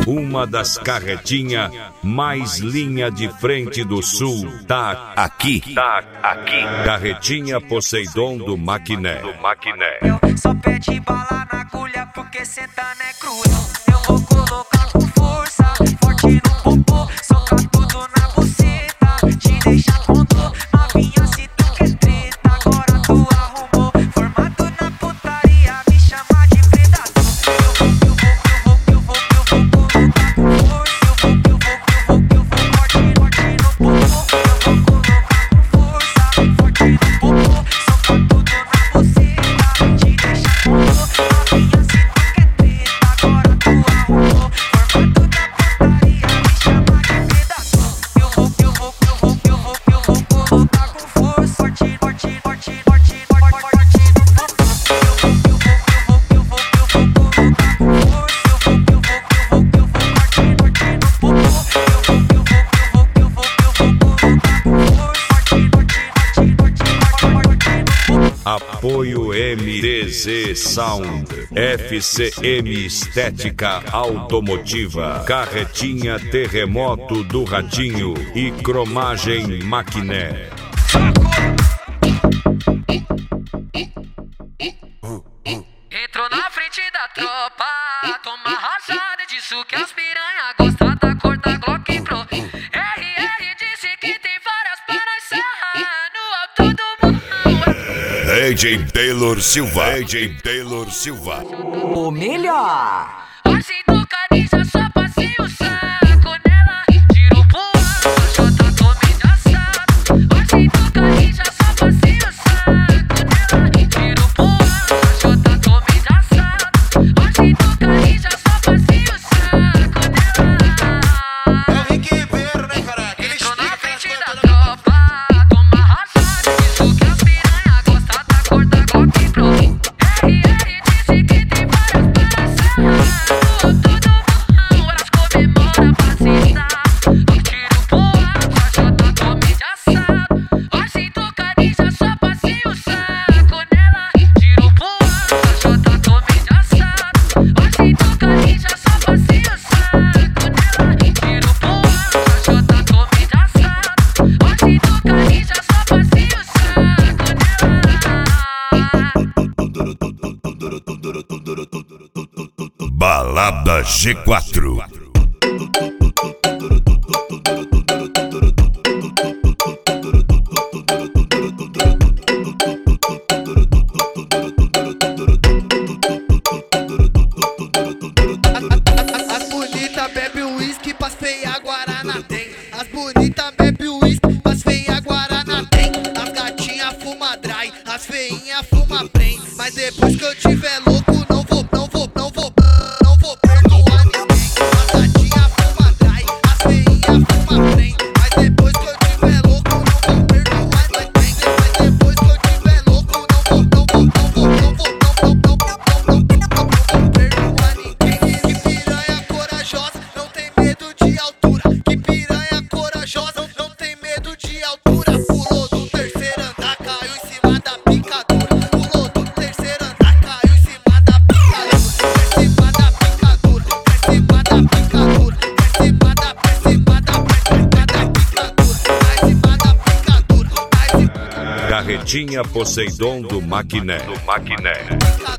Uma das carretinhas mais linha de frente do sul. Tá aqui. Carretinha Poseidon do Maquiné. Eu só pede bala na agulha porque sentando é cruz. Eu vou colocar com força, forte no popô. Socar tudo na buceta, te deixar com dor. Novinha, se tu quer treta, agora tu arrumou. Formado na putaria, me chama de predador. Eu vou colocar com força. Eu vou forte no popô. Eu vou colocar com força, forte no popô. Socar tudo na buceta, te deixar com dor. Novinha, se tu quer treta, agora tu arrumou. Formado na putaria, me chama de predador. Eu vou colocar com força, forte no popô. Eu vou colocar com força, eu vou forte no popô. Apoio MTZ Sound, FCM Estética Automotiva, Carretinha Terremoto do Ratinho e Cromagem Maquiné. Entrou na frente da tropa, toma rajada, disse que as piranha gostam da cor da Glock Pro. RR disse que tem várias paras no alto do morro. AJ Taylor Silva. O melhor. Hoje do Cadija só passei o saco nela, tiro pro alto, jota come de assado. Hoje do Cadija só passei o saco nela, tiro pro alto, jota come de assado. Hoje do Cadija só passei o saco nela. É o Rick Ribeiro, né, cara? Entrou na frente da tropa, toma rajada, disse que as piranha gostam da cor da Glock Pro. RR disse que tem várias paras no alto do morrão, elas comemoram a vacina. Eu tiro pro alto, a jota come de assado. Hoje do Cadija só passei o saco nela, tiro pro alto, a jota come de assado. Hoje do Cadija só passei o saco nela, tiro pro alto, a jota come de assado. Hoje do Cadija só passei o saco nela. Balada G4. As bonitas bebe uísque, pras feia Guaraná tem. As bonitas bebe uísque, pras feia Guaraná tem. As gatinhas fuma dry, as feinha fuma prem. Mas depois que eu tiver louco, não vou perdoar ninguém. As gatinhas fuma dry, as feinha fuma prem. Mas depois que eu tiver louco, não vou perdoar ninguém. Mas depois que eu tiver louco, não vou perdoar ninguém. Que piranha corajosa, não tem medo de altura. Que piranha corajosa, não tem medo de altura. Pulou do terceiro andar, caiu em cima da picadura. Pulou do terceiro andar, caiu em cima da picadura. Em cima da picadura, em cima da picadura, em cima da picadura, em cima da picadura. Carretinha Poseidon do Maquiné. Picadura.